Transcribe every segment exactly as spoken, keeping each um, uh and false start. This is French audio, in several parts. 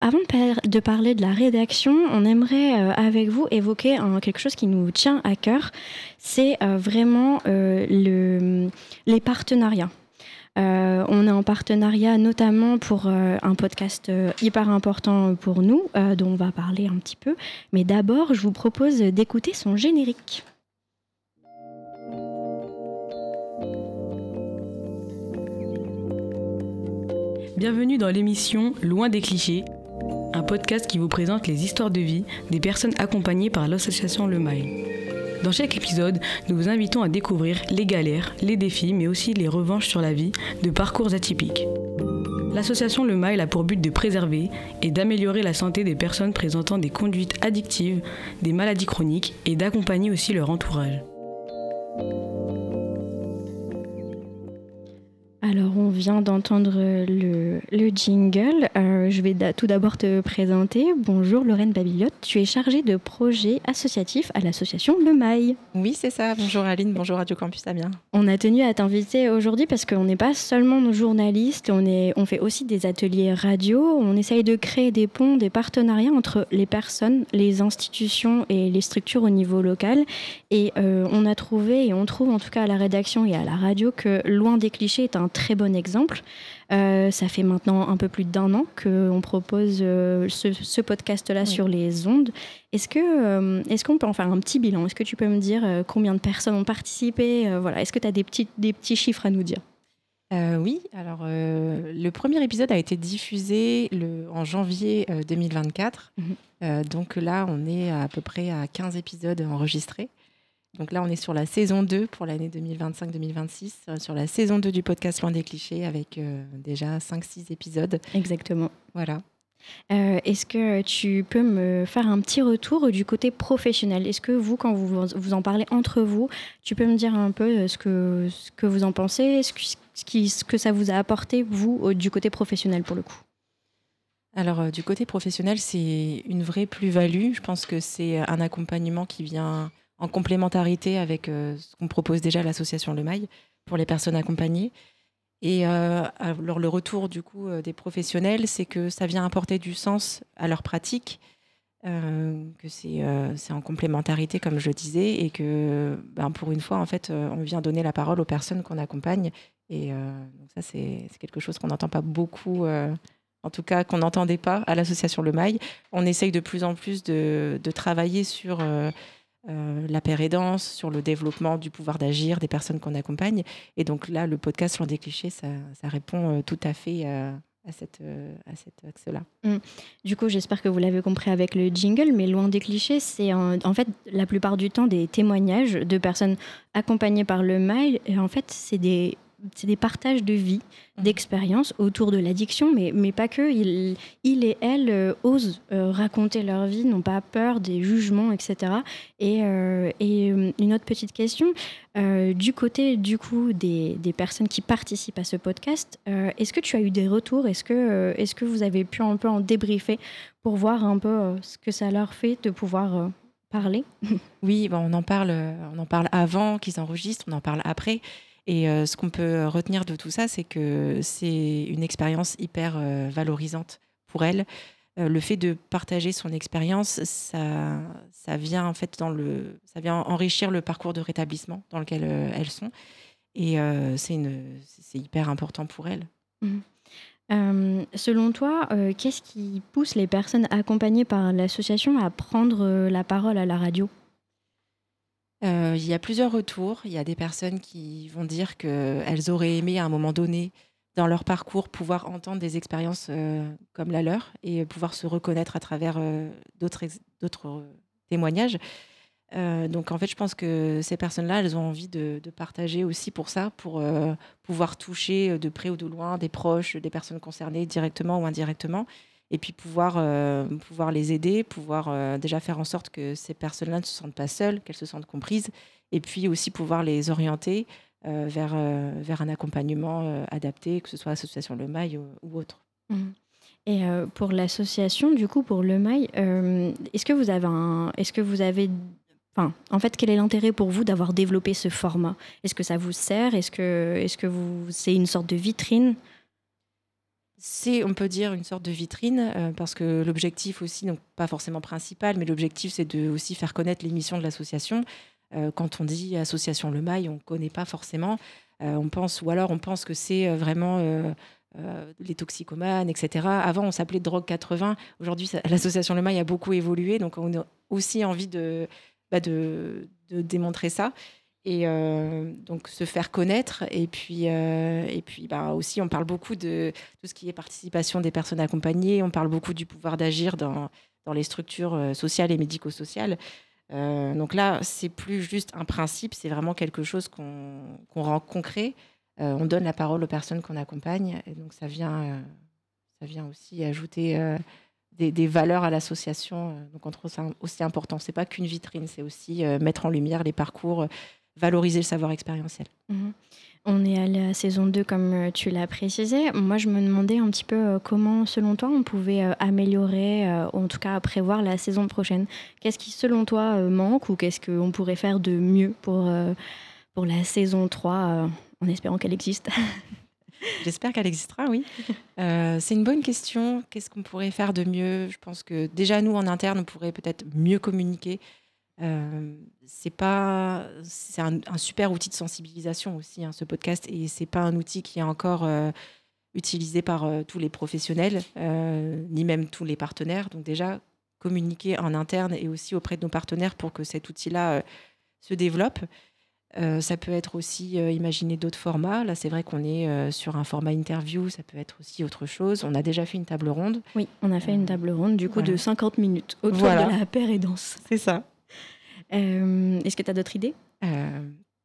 avant de, par- de parler de la rédaction, on aimerait euh, avec vous évoquer un- quelque chose qui nous tient à cœur. C'est euh, vraiment euh, le, les partenariats. Euh, on est en partenariat notamment pour euh, un podcast euh, hyper important pour nous, euh, dont on va parler un petit peu. Mais d'abord, je vous propose d'écouter son générique. Bienvenue dans l'émission Loin des clichés, un podcast qui vous présente les histoires de vie des personnes accompagnées par l'association Le Mail. Dans chaque épisode, nous vous invitons à découvrir les galères, les défis, mais aussi les revanches sur la vie de parcours atypiques. L'association Le Mail a pour but de préserver et d'améliorer la santé des personnes présentant des conduites addictives, des maladies chroniques et d'accompagner aussi leur entourage. Alors, on vient d'entendre le, le jingle. Euh, je vais da- tout d'abord te présenter. Bonjour Lorraine Babillotte, tu es chargée de projet associatif à l'association Le Mail. Oui, c'est ça. Bonjour Aline, bonjour Radio Campus Amiens. On a tenu à t'inviter aujourd'hui parce qu'on n'est pas seulement journaliste, on, est, on fait aussi des ateliers radio. On essaye de créer des ponts, des partenariats entre les personnes, les institutions et les structures au niveau local. Et euh, on a trouvé, et on trouve en tout cas à la rédaction et à la radio, que Loin des clichés est un très bon exemple. Euh, ça fait maintenant un peu plus d'un an qu'on propose euh, ce, ce podcast-là oui. sur les ondes. Est-ce, que, euh, est-ce qu'on peut en faire un petit bilan ? Est-ce que tu peux me dire euh, combien de personnes ont participé ? euh, voilà. Est-ce que tu as des petits, des petits chiffres à nous dire ? euh, Oui, alors euh, le premier épisode a été diffusé le, en janvier euh, deux mille vingt-quatre. Mmh. Euh, donc là, on est à, à peu près à quinze épisodes enregistrés. Donc là, on est sur la saison deux pour l'année deux mille vingt-cinq deux mille vingt-six, euh, sur la saison deux du podcast Loin des clichés avec euh, déjà cinq six épisodes. Exactement. Voilà. Euh, est-ce que tu peux me faire un petit retour du côté professionnel ? Est-ce que vous, quand vous, vous en parlez entre vous, tu peux me dire un peu ce que, ce que vous en pensez, ce que, ce, qui, ce que ça vous a apporté, vous, du côté professionnel pour le coup ? Alors, euh, du côté professionnel, c'est une vraie plus-value. Je pense que c'est un accompagnement qui vient en complémentarité avec euh, ce qu'on propose déjà à l'association Le Mail pour les personnes accompagnées. Et euh, alors le retour du coup euh, des professionnels, c'est que ça vient apporter du sens à leur pratique, euh, que c'est, euh, c'est en complémentarité comme je le disais, et que ben, pour une fois en fait, euh, on vient donner la parole aux personnes qu'on accompagne. Et euh, donc ça c'est, c'est quelque chose qu'on n'entend pas beaucoup. Euh, en tout cas qu'on n'entendait pas à l'association Le Mail. On essaye de plus en plus de, de travailler sur euh, euh, la pérédance, sur le développement du pouvoir d'agir des personnes qu'on accompagne. Et donc là, le podcast Loin des clichés, ça, ça répond euh, tout à fait euh, à, cette, euh, à cet axe-là. Mmh. Du coup, j'espère que vous l'avez compris avec le jingle, mais Loin des clichés, c'est en, en fait la plupart du temps des témoignages de personnes accompagnées par Le Mail. Et en fait, c'est des... c'est des partages de vie, d'expériences autour de l'addiction, mais, mais pas que. Ils, ils et elles euh, osent euh, raconter leur vie, n'ont pas peur des jugements, et cetera. Et, euh, et une autre petite question, euh, du côté du coup des, des personnes qui participent à ce podcast, euh, est-ce que tu as eu des retours ? Est-ce que, euh, est-ce que vous avez pu un peu en débriefer pour voir un peu euh, ce que ça leur fait de pouvoir euh, parler ? Oui, bon, on en parle, on en parle avant qu'ils enregistrent, on en parle après. Et euh, ce qu'on peut retenir de tout ça, c'est que c'est une expérience hyper euh, valorisante pour elles. Euh, le fait de partager son expérience, ça, ça vient en fait dans le, ça vient enrichir le parcours de rétablissement dans lequel euh, elles sont. Et euh, c'est, une, c'est hyper important pour elles. Mmh. Euh, selon toi, euh, qu'est-ce qui pousse les personnes accompagnées par l'association à prendre euh, la parole à la radio ? Euh, il y a plusieurs retours. Il y a des personnes qui vont dire qu'elles auraient aimé à un moment donné dans leur parcours pouvoir entendre des expériences euh, comme la leur et pouvoir se reconnaître à travers euh, d'autres, ex- d'autres euh, témoignages. Euh, donc en fait, je pense que ces personnes-là, elles ont envie de, de partager aussi pour ça, pour euh, pouvoir toucher de près ou de loin des proches, des personnes concernées directement ou indirectement. Et puis pouvoir, euh, pouvoir les aider, pouvoir euh, déjà faire en sorte que ces personnes-là ne se sentent pas seules, qu'elles se sentent comprises, et puis aussi pouvoir les orienter euh, vers, euh, vers un accompagnement euh, adapté, que ce soit l'association Le Mail ou, ou autre. Mmh. Et euh, pour l'association, du coup, pour Le Mail, euh, est-ce que vous avez un... Est-ce que vous avez... Enfin, en fait, quel est l'intérêt pour vous d'avoir développé ce format ? Est-ce que ça vous sert ? Est-ce que, est-ce que vous... c'est une sorte de vitrine ? c'est, on peut dire, une sorte de vitrine, euh, parce que l'objectif aussi, donc pas forcément principal, mais l'objectif, c'est de aussi faire connaître les missions de l'association. Euh, quand on dit Association Le Mail, on ne connaît pas forcément. Euh, on pense, ou alors on pense que c'est euh, vraiment euh, euh, les toxicomanes, et cetera. Avant, on s'appelait Drogue quatre-vingts. Aujourd'hui, ça, l'association Le Mail a beaucoup évolué, donc on a aussi envie de, bah de, de démontrer ça. Et euh, donc se faire connaître. Et puis, euh, et puis bah, aussi, on parle beaucoup de tout ce qui est participation des personnes accompagnées. On parle beaucoup du pouvoir d'agir dans, dans les structures sociales et médico-sociales. Euh, donc là, c'est plus juste un principe, c'est vraiment quelque chose qu'on, qu'on rend concret. Euh, on donne la parole aux personnes qu'on accompagne. Et donc ça vient, euh, ça vient aussi ajouter euh, des, des valeurs à l'association. Donc on trouve ça aussi important. C'est pas qu'une vitrine, c'est aussi euh, mettre en lumière les parcours, valoriser le savoir expérientiel. Mmh. On est à la saison deux, comme tu l'as précisé. Moi, je me demandais un petit peu comment, selon toi, on pouvait améliorer, ou en tout cas prévoir la saison prochaine. Qu'est-ce qui, selon toi, manque, ou qu'est-ce qu'on pourrait faire de mieux pour, pour la saison trois, en espérant qu'elle existe? J'espère qu'elle existera, oui. Euh, c'est une bonne question. Qu'est-ce qu'on pourrait faire de mieux? Je pense que déjà, nous, en interne, on pourrait peut-être mieux communiquer. Euh, c'est pas, c'est un, un super outil de sensibilisation aussi, hein, ce podcast, et c'est pas un outil qui est encore euh, utilisé par euh, tous les professionnels, euh, ni même tous les partenaires. Donc déjà, communiquer en interne et aussi auprès de nos partenaires pour que cet outil-là euh, se développe. Euh, ça peut être aussi euh, imaginer d'autres formats. Là, c'est vrai qu'on est euh, sur un format interview, ça peut être aussi autre chose. On a déjà fait une table ronde. Oui, on a fait euh, une table ronde, du coup, voilà. de cinquante minutes autour voilà. de la paire et danse. C'est ça. Euh, est-ce que tu as d'autres idées? euh,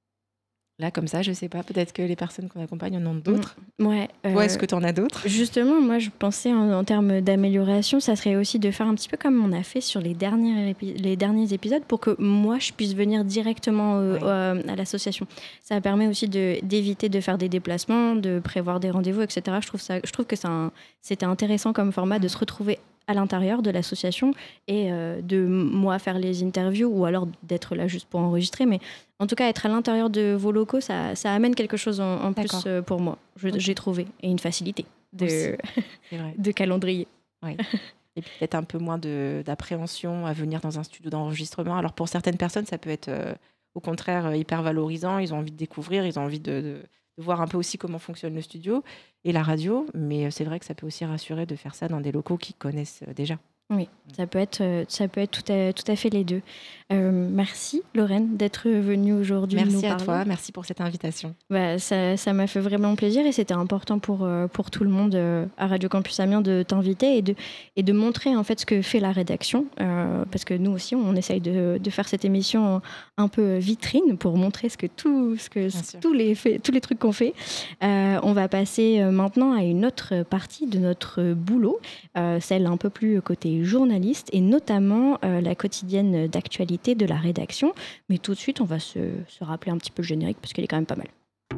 Là, comme ça, je sais pas. Peut-être que les personnes qu'on accompagne en ont d'autres. Mmh, ouais. Euh, Ou est-ce que tu en as d'autres? Justement, moi, je pensais en, en termes d'amélioration, ça serait aussi de faire un petit peu comme on a fait sur les derniers, épi- les derniers épisodes, pour que moi, je puisse venir directement euh, ouais. euh, à l'association. Ça permet aussi de, d'éviter de faire des déplacements, de prévoir des rendez-vous, et cetera. Je trouve, ça, je trouve que c'est un, c'était intéressant comme format de se retrouver à l'intérieur de l'association et euh, de moi faire les interviews, ou alors d'être là juste pour enregistrer. Mais en tout cas, être à l'intérieur de vos locaux, ça, ça amène quelque chose en, en plus euh, pour moi, je, okay. j'ai trouvé. Et une facilité de, de calendrier. Oui. Et puis peut-être un peu moins de, d'appréhension à venir dans un studio d'enregistrement. Alors pour certaines personnes, ça peut être euh, au contraire hyper valorisant. Ils ont envie de découvrir, ils ont envie de... de... de voir un peu aussi comment fonctionne le studio et la radio, mais c'est vrai que ça peut aussi rassurer de faire ça dans des locaux qu'ils connaissent déjà. Oui, ça peut être, ça peut être tout, à, tout à fait les deux. Euh, merci Lorraine d'être venue aujourd'hui. Merci nous à parler. toi, merci pour cette invitation. Bah, ça, ça m'a fait vraiment plaisir et c'était important pour, pour tout le monde à Radio Campus Amiens de t'inviter et de, et de montrer en fait ce que fait la rédaction, euh, parce que nous aussi on essaye de, de faire cette émission un peu vitrine pour montrer ce que tout, ce que, tous, les faits, tous les trucs qu'on fait. Euh, on va passer maintenant à une autre partie de notre boulot, euh, celle un peu plus côté journaliste et notamment euh, la quotidienne d'actualité de la rédaction. Mais tout de suite, on va se, se rappeler un petit peu le générique parce qu'il est quand même pas mal.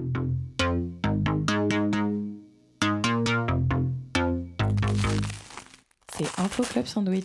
C'est Info Club Sandwich.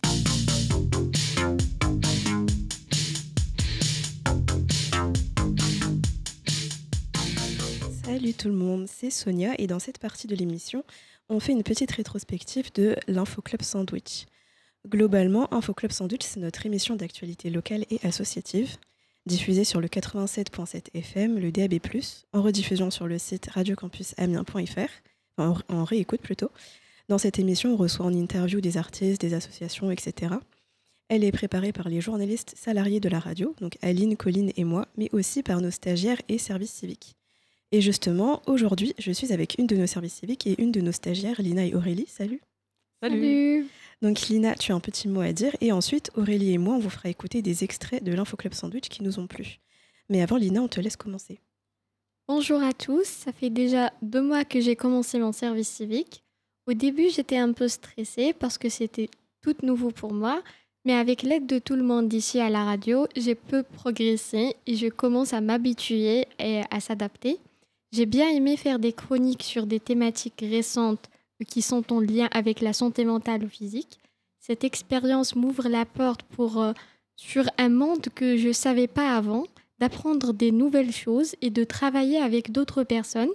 Salut tout le monde, c'est Sonia et dans cette partie de l'émission, on fait une petite rétrospective de l'Info Club Sandwich. Globalement, Info Club Sandwich, c'est notre émission d'actualité locale et associative, diffusée sur le quatre-vingt-sept virgule sept F M, le D A B plus, en rediffusion sur le site radio campus amiens point f r, en, en réécoute plutôt. Dans cette émission, on reçoit en interview des artistes, des associations, et cetera. Elle est préparée par les journalistes salariés de la radio, donc Aline, Colline et moi, mais aussi par nos stagiaires et services civiques. Et justement, aujourd'hui, je suis avec une de nos services civiques et une de nos stagiaires, Lina et Aurélie. Salut. Salut. Salut. Donc Lina, tu as un petit mot à dire et ensuite Aurélie et moi, on vous fera écouter des extraits de l'Info Club Sandwich qui nous ont plu. Mais avant, Lina, on te laisse commencer. Bonjour à tous, ça fait déjà deux mois que j'ai commencé mon service civique. Au début, j'étais un peu stressée parce que c'était tout nouveau pour moi, mais avec l'aide de tout le monde ici à la radio, j'ai peu progressé et je commence à m'habituer et à s'adapter. J'ai bien aimé faire des chroniques sur des thématiques récentes qui sont en lien avec la santé mentale ou physique. Cette expérience m'ouvre la porte pour, euh, sur un monde que je ne savais pas avant, d'apprendre des nouvelles choses et de travailler avec d'autres personnes.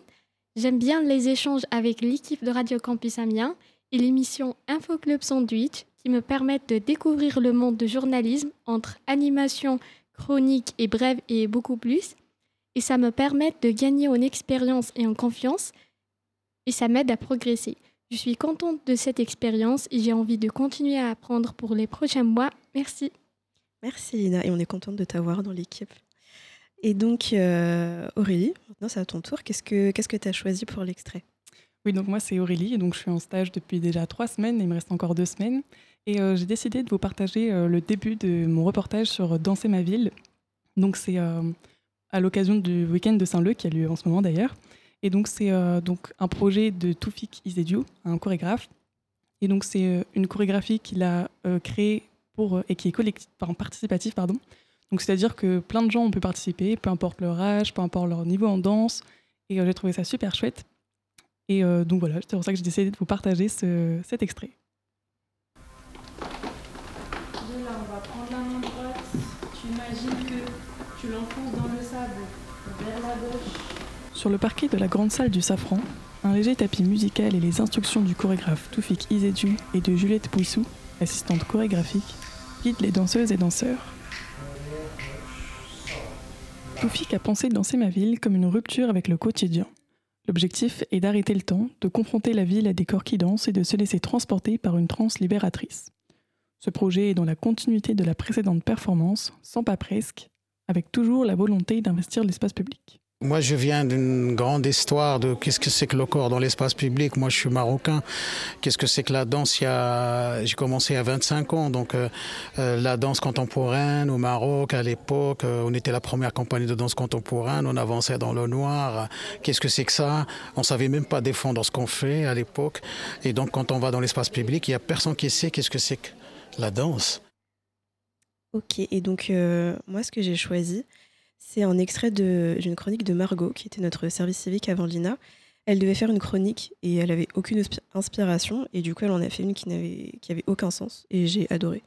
J'aime bien les échanges avec l'équipe de Radio Campus Amiens et l'émission Info Club Sandwich qui me permettent de découvrir le monde du journalisme entre animation, chronique et brève et beaucoup plus. Et ça me permet de gagner en expérience et en confiance et ça m'aide à progresser. Je suis contente de cette expérience et j'ai envie de continuer à apprendre pour les prochains mois. Merci. Merci Lina, et on est contente de t'avoir dans l'équipe. Et donc euh, Aurélie, maintenant c'est à ton tour. Qu'est-ce que qu'est-ce que tu as choisi pour l'extrait ? Oui, donc moi c'est Aurélie, et donc je suis en stage depuis déjà trois semaines, et il me reste encore deux semaines. Et euh, j'ai décidé de vous partager euh, le début de mon reportage sur Danser ma ville. Donc c'est euh, à l'occasion du week-end de Saint-Leu, qui a lieu en ce moment d'ailleurs. Et donc c'est euh, donc un projet de Toufik Izediou, un chorégraphe. Et donc c'est euh, une chorégraphie qu'il a euh, créée pour, euh, et qui est collective, enfin, participative, pardon. Donc c'est-à-dire que plein de gens ont pu participer, peu importe leur âge, peu importe leur niveau en danse. Et euh, j'ai trouvé ça super chouette. Et euh, donc voilà, c'est pour ça que j'ai décidé de vous partager ce, cet extrait. De là, on va prendre la main droite. Tu imagines que tu l'enfonces dans le sable vers la gauche. Sur le parquet de la grande salle du Safran, un léger tapis musical et les instructions du chorégraphe Toufik Izediou et de Juliette Pouissou, assistante chorégraphique, guident les danseuses et danseurs. Toufik a pensé Danser ma ville comme une rupture avec le quotidien. L'objectif est d'arrêter le temps, de confronter la ville à des corps qui dansent et de se laisser transporter par une transe libératrice. Ce projet est dans la continuité de la précédente performance, sans pas presque, avec toujours la volonté d'investir l'espace public. Moi, je viens d'une grande histoire de qu'est-ce que c'est que le corps dans l'espace public. Moi, je suis marocain. Qu'est-ce que c'est que la danse? Il y a... J'ai commencé à vingt-cinq ans. Donc, euh, euh, la danse contemporaine au Maroc, à l'époque, euh, on était la première compagnie de danse contemporaine. On avançait dans le noir. Qu'est-ce que c'est que ça? On ne savait même pas défendre ce qu'on fait à l'époque. Et donc, quand on va dans l'espace public, il n'y a personne qui sait qu'est-ce que c'est que la danse. Ok, et donc, euh, moi, ce que j'ai choisi, c'est un extrait de, d'une chronique de Margot, qui était notre service civique avant Lina. Elle devait faire une chronique et elle avait aucune inspiration. Et du coup, elle en a fait une qui n'avait, qui avait aucun sens. Et j'ai adoré.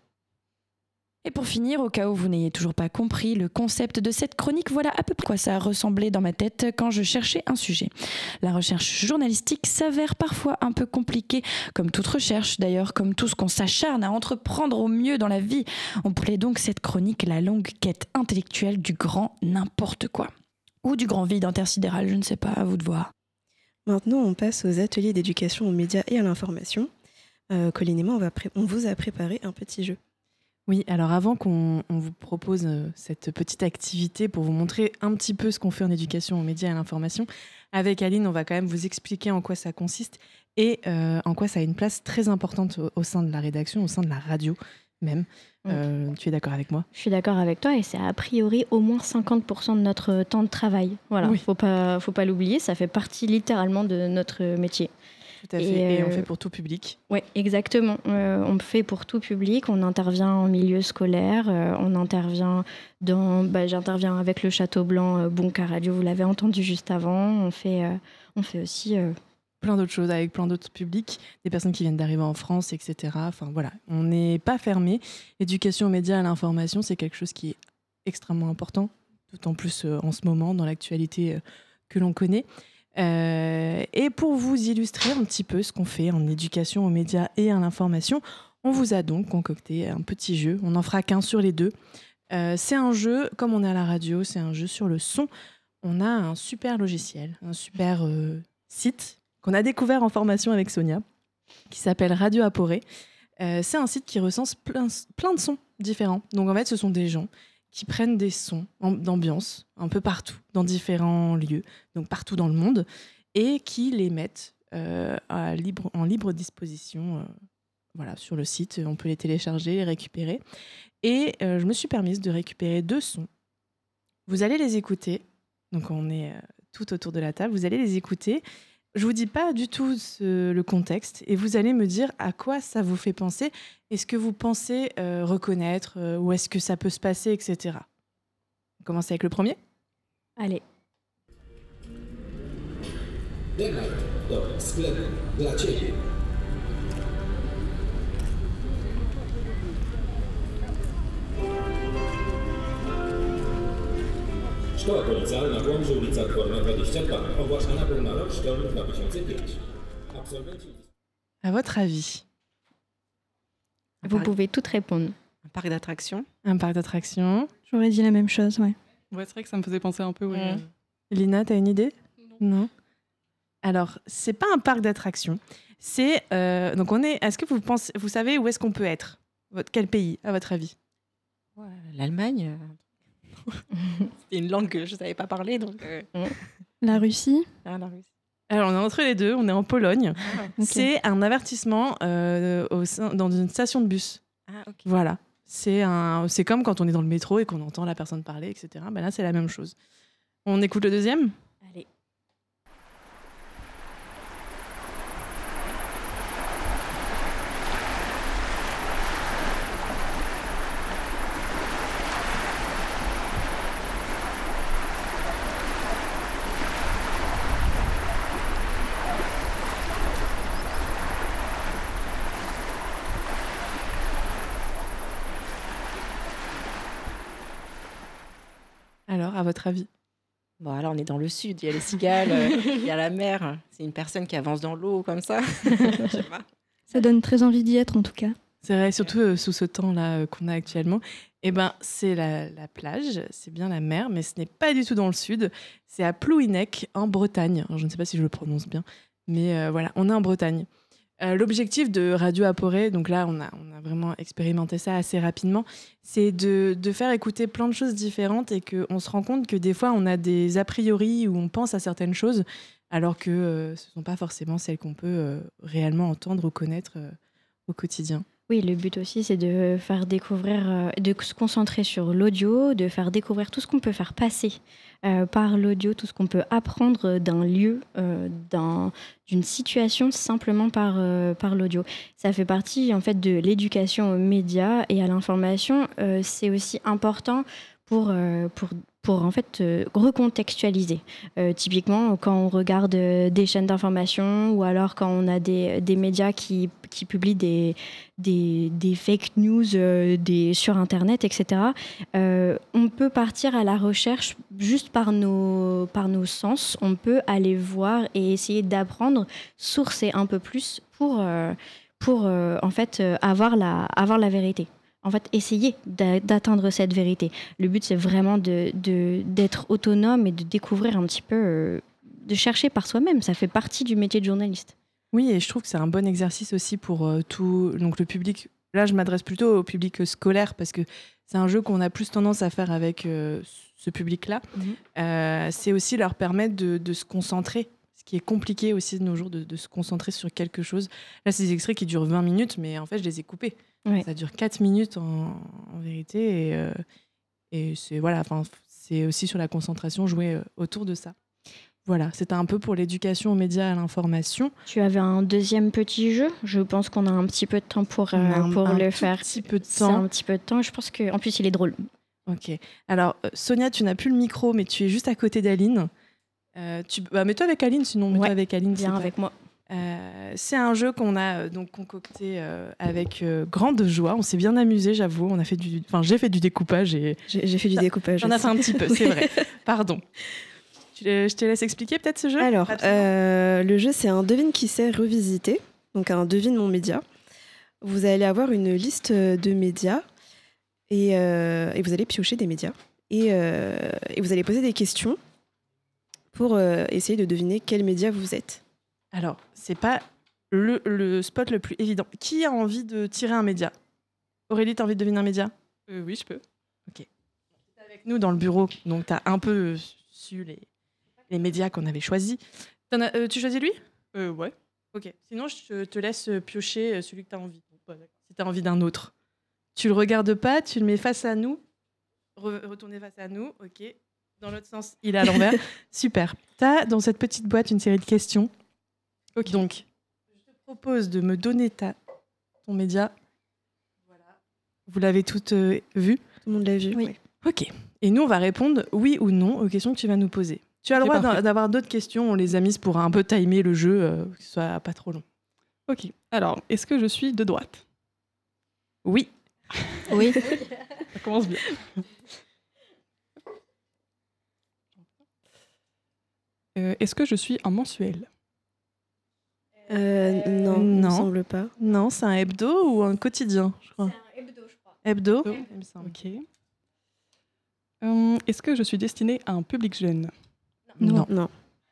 Et pour finir, au cas où vous n'ayez toujours pas compris le concept de cette chronique, voilà à peu près quoi ça ressemblait dans ma tête quand je cherchais un sujet. La recherche journalistique s'avère parfois un peu compliquée, comme toute recherche d'ailleurs, comme tout ce qu'on s'acharne à entreprendre au mieux dans la vie. On appelait donc cette chronique la longue quête intellectuelle du grand n'importe quoi. Ou du grand vide intersidéral, je ne sais pas, à vous de voir. Maintenant, on passe aux ateliers d'éducation aux médias et à l'information. Euh, Colline et moi, on, va pré- on vous a préparé un petit jeu. Oui, alors avant qu'on on vous propose euh, cette petite activité pour vous montrer un petit peu ce qu'on fait en éducation aux médias et à l'information, avec Aline, on va quand même vous expliquer en quoi ça consiste et euh, en quoi ça a une place très importante au, au sein de la rédaction, au sein de la radio même. Euh, oui. Tu es d'accord avec moi ? Je suis d'accord avec toi et c'est a priori au moins cinquante pour cent de notre temps de travail. Voilà, oui. faut pas, faut pas l'oublier, ça fait partie littéralement de notre métier. Tout à fait, et, et on fait pour tout public. Oui, exactement. Euh, on fait pour tout public, on intervient en milieu scolaire, euh, on intervient dans... Bah, j'interviens avec le Château Blanc, euh, Bonca Radio, vous l'avez entendu juste avant. On fait, euh, on fait aussi... Euh... plein d'autres choses avec plein d'autres publics, des personnes qui viennent d'arriver en France, et cetera. Enfin voilà, on n'est pas fermé. L'éducation aux médias et à l'information, c'est quelque chose qui est extrêmement important, d'autant plus euh, en ce moment, dans l'actualité euh, que l'on connaît. Euh, et pour vous illustrer un petit peu ce qu'on fait en éducation aux médias et à l'information, on vous a donc concocté un petit jeu. On n'en fera qu'un sur les deux. Euh, c'est un jeu, comme on est à la radio, c'est un jeu sur le son. On a un super logiciel, un super euh, site qu'on a découvert en formation avec Sonia, qui s'appelle Radio Aporé. Euh, c'est un site qui recense plein, plein de sons différents. Donc en fait, ce sont des gens qui prennent des sons d'ambiance un peu partout, dans différents lieux, donc partout dans le monde, et qui les mettent euh, à libre, en libre disposition euh, voilà, sur le site. On peut les télécharger, les récupérer. Et euh, je me suis permise de récupérer deux sons. Vous allez les écouter. Donc on est euh, tout autour de la table. Vous allez les écouter. Je ne vous dis pas du tout ce, le contexte et vous allez me dire à quoi ça vous fait penser. Est-ce que vous pensez euh, reconnaître euh, ou est-ce que ça peut se passer, et cetera. On commence avec le premier ? Allez. Szkoła Policealna w Łomży, ulica Dworna dwadzieścia dwa, ogłaszana pełna rok szkolny dwa tysiące piąty. Absolwenci... À votre avis, un Vous parc, pouvez toutes répondre. un parc d'attractions Un parc d'attractions. J'aurais dit la même chose, ouais. Ouais, c'est vrai que ça me faisait penser un peu. Ouais. Mmh. Lina, t'as une idée? Non. Alors, c'est pas un parc d'attractions. C'est euh, donc on est. Est-ce que vous pensez, vous savez où est-ce qu'on peut être? Votre, quel pays, à votre avis? Ouais, l'Allemagne. C'était une langue que je savais pas parler, donc. Euh... La Russie. Ah, la Russie. Alors, on est entre les deux. On est en Pologne. Ah, Ok. C'est un avertissement euh, au sein, dans une station de bus. ah ok. Voilà. C'est un. C'est comme quand on est dans le métro et qu'on entend la personne parler, et cetera. Ben là, c'est la même chose. On écoute le deuxième. Allez. Alors, à votre avis? Bon, alors on est dans le sud, il y a les cigales, euh, il y a la mer. C'est une personne qui avance dans l'eau comme ça. Je sais pas. Ça donne très envie d'y être en tout cas. C'est vrai, surtout euh, sous ce temps-là euh, qu'on a actuellement. Eh ben, c'est la, la plage, c'est bien la mer, mais ce n'est pas du tout dans le sud. C'est à Plouhinec, en Bretagne. Alors, je ne sais pas si je le prononce bien, mais euh, voilà, on est en Bretagne. Euh, l'objectif de Radio Aporé, donc là, on a, on a vraiment expérimenté ça assez rapidement, c'est de, de faire écouter plein de choses différentes et qu'on se rend compte que des fois, on a des a priori où on pense à certaines choses, alors que euh, ce ne sont pas forcément celles qu'on peut euh, réellement entendre ou connaître euh, au quotidien. Oui, le but aussi, c'est de faire découvrir, euh, de se concentrer sur l'audio, de faire découvrir tout ce qu'on peut faire passer euh, par l'audio, tout ce qu'on peut apprendre d'un lieu, euh, d'un, d'une situation simplement par, euh, par l'audio. Ça fait partie en fait de l'éducation aux médias et à l'information. Euh, c'est aussi important pour, euh, pour, pour en fait euh, recontextualiser. Euh, typiquement, quand on regarde euh, des chaînes d'information ou alors quand on a des, des médias qui, qui publient des, des, des fake news euh, des, sur Internet, et cetera, euh, on peut partir à la recherche juste par nos, par nos sens. On peut aller voir et essayer d'apprendre, sourcer un peu plus pour, euh, pour euh, en fait, euh, avoir, la, avoir la vérité. En fait, essayer d'a- d'atteindre cette vérité. Le but, c'est vraiment de, de, d'être autonome et de découvrir un petit peu, euh, de chercher par soi-même. Ça fait partie du métier de journaliste. Oui, et je trouve que c'est un bon exercice aussi pour euh, tout donc le public. Là, je m'adresse plutôt au public euh, scolaire parce que c'est un jeu qu'on a plus tendance à faire avec euh, ce public-là. Mhm. Euh, c'est aussi leur permettre de, de se concentrer, ce qui est compliqué aussi de nos jours, de, de se concentrer sur quelque chose. Là, c'est des extraits qui durent vingt minutes, mais en fait, je les ai coupés. Ouais. Ça dure quatre minutes en, en vérité, et, euh, et c'est voilà, enfin, c'est aussi sur la concentration, jouer euh, autour de ça. Voilà, c'était un peu pour l'éducation aux médias et à l'information. Tu avais un deuxième petit jeu. Je pense qu'on a un petit peu de temps pour, euh, On a un- pour un le tout faire. petit peu de C'est temps. un petit peu de temps. Je pense qu'en plus, il est drôle. Ok. Alors, euh, Sonia, tu n'as plus le micro, mais tu es juste à côté d'Aline. Euh, tu... bah, mets-toi avec Aline, sinon mets-toi Ouais, avec Aline. Viens c'est avec moi. Euh, c'est un jeu qu'on a euh, donc concocté euh, avec euh, grande joie. On s'est bien amusé, j'avoue. On a fait du, enfin, j'ai fait du découpage et J'ai j'ai fait du découpage. j'en ai aussi. fait un petit peu, c'est vrai. Pardon. Tu le- je te laisse expliquer peut-être ce jeu. Alors, Rapidement. euh, le jeu, c'est un devine qui sait revisité, donc un devine mon média. Vous allez avoir une liste de médias et, euh, et vous allez piocher des médias et, euh, et vous allez poser des questions pour euh, essayer de deviner quel média vous êtes. Alors, c'est pas le, le spot le plus évident. Qui a envie de tirer un média? Aurélie, t'as envie de deviner un média? Euh, oui, je peux. Ok. T'es avec nous dans le bureau, donc t'as un peu su les, les médias qu'on avait choisis. T'en as- euh, tu choisis lui? Euh, ouais. Ok. Sinon, je te, te laisse piocher euh, celui que t'as envie. Si t'as envie d'un autre. Tu le regardes pas, tu le mets face à nous. Re- retournez face à nous, ok. Dans l'autre sens, il est à l'envers. Super. T'as dans cette petite boîte une série de questions. Ok. Donc, je te propose de me donner ta, ton média. Voilà. Vous l'avez toutes euh, vu? Tout le monde l'a vu. Oui. ouais. Ok. Et nous, on va répondre oui ou non aux questions que tu vas nous poser. Tu as le C'est droit d'a- parfait. d'avoir d'autres questions. On les a mises pour un peu timer le jeu, euh, que ce soit pas trop long. Ok. Alors, est-ce que je suis de droite? Oui. Oui. Ça commence bien. Euh, est-ce que je suis un mensuel? Euh, non, il Non. me semble pas. Non, c'est un hebdo ou un quotidien, je crois. C'est un hebdo, je crois. Hebdo, Hebdo. il me semble. Ok. Euh, est-ce que je suis destinée à un public jeune? Non. Non.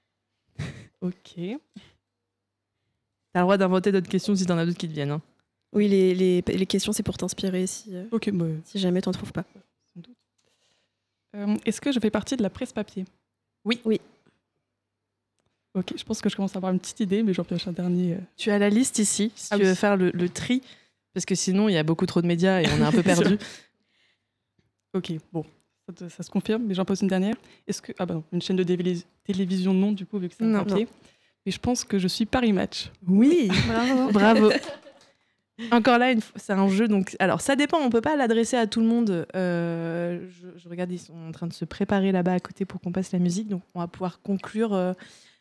Ok. T'as le droit d'inventer d'autres questions si t'en as d'autres qui te viennent. Hein. Oui, les, les, les questions, c'est pour t'inspirer si, euh, Ok, bah, si jamais t'en trouves pas. sans doute. Euh, est-ce que je fais partie de la presse papier? Oui. Oui. Ok, je pense que je commence à avoir une petite idée, mais j'en pioche un dernier. euh. Tu as la liste ici, si Ah tu oui. veux faire le, le tri, parce que sinon, il y a beaucoup trop de médias et on est un peu C'est perdu. Ok, bon, ça, te- ça se confirme, mais j'en pose une dernière. Est-ce que... Ah bah non, une chaîne de dévili- télévision, non, du coup, vu que c'est un Non. papier. Mais je pense que je suis Paris Match. Oui, Bravo. bravo. Encore là, une f- c'est un jeu, donc alors ça dépend, on peut pas l'adresser à tout le monde. Euh, je, je regarde, ils sont en train de se préparer là-bas à côté pour qu'on passe la musique, donc on va pouvoir conclure euh,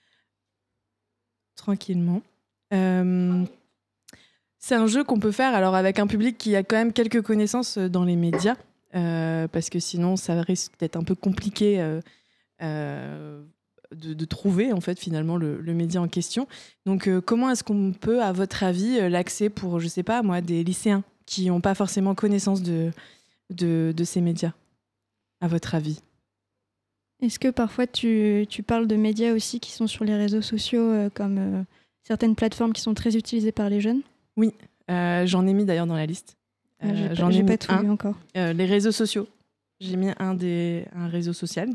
tranquillement. Euh, c'est un jeu qu'on peut faire alors avec un public qui a quand même quelques connaissances dans les médias, euh, parce que sinon ça risque d'être un peu compliqué euh, euh, de, de trouver en fait finalement le, le média en question. Donc euh, comment est-ce qu'on peut, à votre avis, euh, l'axer pour, je sais pas moi, des lycéens qui n'ont pas forcément connaissance de, de, de ces médias, à votre avis? Est-ce que parfois tu, tu parles de médias aussi qui sont sur les réseaux sociaux, euh, comme euh, certaines plateformes qui sont très utilisées par les jeunes? Oui, euh, j'en ai mis d'ailleurs dans la liste. Euh, J'ai Euh, pas- j'en ai j'ai mis pas tout un. lu encore. Euh, les réseaux sociaux. J'ai mis un, des, un réseau social.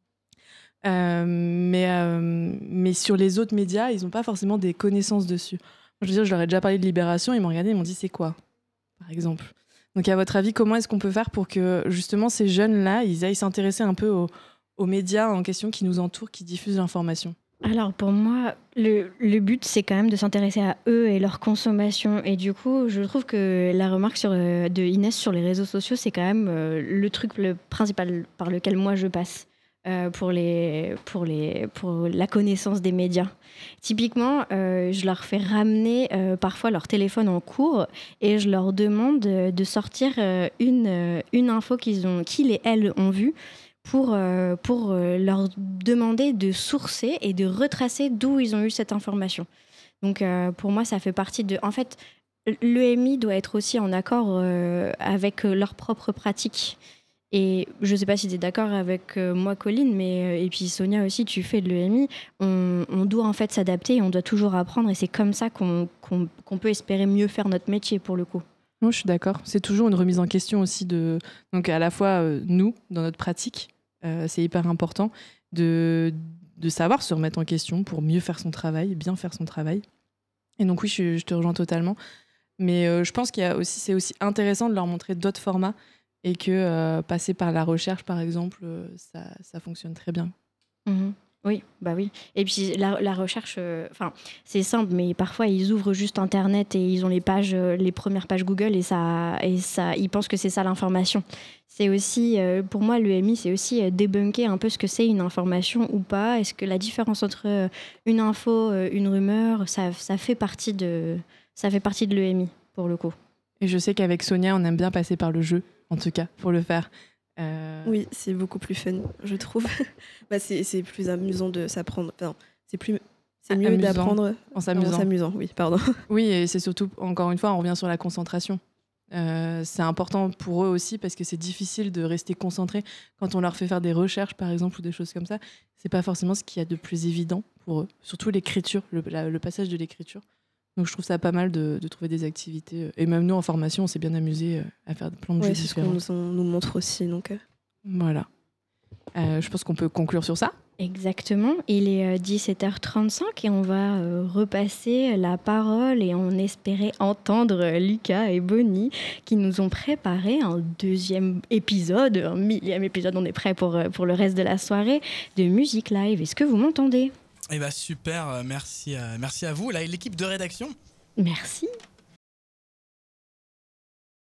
Euh, mais, euh, mais sur les autres médias, ils n'ont pas forcément des connaissances dessus. Moi, je veux dire, je leur ai déjà parlé de Libération, ils m'ont regardé, ils m'ont dit c'est quoi, par exemple. Donc, à votre avis, comment est-ce qu'on peut faire pour que justement ces jeunes-là, ils aillent s'intéresser un peu aux, aux médias en question qui nous entourent, qui diffusent l'information? Alors pour moi, le, le but c'est quand même de s'intéresser à eux et leur consommation. Et du coup, je trouve que la remarque sur, euh, de Inès sur les réseaux sociaux, c'est quand même euh, le truc le principal par lequel moi je passe euh, pour, les, pour, les, pour la connaissance des médias. Typiquement, euh, je leur fais ramener euh, parfois leur téléphone en cours et je leur demande euh, de sortir euh, une, euh, une info qu'ils ont, qu'ils et elles ont vue, pour, euh, pour euh, leur demander de sourcer et de retracer d'où ils ont eu cette information. Donc euh, pour moi, ça fait partie de... En fait, l'E M I doit être aussi en accord euh, avec euh, leurs propres pratiques. Et je ne sais pas si tu es d'accord avec euh, moi, Colline, mais, euh, et puis Sonia aussi, tu fais de l'E M I. On, on doit en fait s'adapter et on doit toujours apprendre. Et c'est comme ça qu'on, qu'on, qu'on peut espérer mieux faire notre métier, pour le coup. Moi, je suis d'accord. C'est toujours une remise en question aussi de... Donc, à la fois, euh, nous, dans notre pratique, euh, c'est hyper important de, de savoir se remettre en question pour mieux faire son travail, bien faire son travail. Et donc, oui, je, je te rejoins totalement. Mais euh, je pense qu'il y a aussi, c'est aussi intéressant de leur montrer d'autres formats et que euh, passer par la recherche, par exemple, euh, ça, ça fonctionne très bien. Mmh. Oui, bah oui. Et puis la, la recherche, enfin, euh, c'est simple, mais parfois ils ouvrent juste Internet et ils ont les pages, euh, les premières pages Google et ça, et ça, ils pensent que c'est ça l'information. C'est aussi, euh, pour moi, l'E M I, c'est aussi euh, débunker un peu ce que c'est une information ou pas. Est-ce que la différence entre euh, une info, euh, une rumeur, ça, ça fait partie de, ça fait partie de l'E M I pour le coup. Et je sais qu'avec Sonia, on aime bien passer par le jeu, en tout cas, pour le faire. Euh... Oui, c'est beaucoup plus fun, je trouve. bah, c'est, c'est plus amusant de s'apprendre. Enfin, c'est plus, c'est mieux amusant. d'apprendre En s'amusant. En s'amusant, oui, pardon. Oui, et c'est surtout, encore une fois, on revient sur la concentration. Euh, c'est important pour eux aussi parce que c'est difficile de rester concentré quand on leur fait faire des recherches, par exemple, ou des choses comme ça. C'est pas forcément ce qu'il y a de plus évident pour eux. Surtout l'écriture, le, la, le passage de l'écriture. Donc je trouve ça pas mal de, de trouver des activités. Et même nous, en formation, on s'est bien amusé à faire plein de ouais, jeux c'est différents. ce qu'on nous, on, nous montre aussi. Donc, euh... Voilà. Euh, je pense qu'on peut conclure sur ça. Exactement. Il est euh, dix-sept heures trente-cinq et on va euh, repasser la parole et on espérait entendre euh, Lucas et Bonnie qui nous ont préparé un deuxième épisode, un millième épisode. On est prêt pour, euh, pour le reste de la soirée de musique live. Est-ce que vous m'entendez ? Eh ben super, merci, euh, merci à vous, là, l'équipe de rédaction. Merci.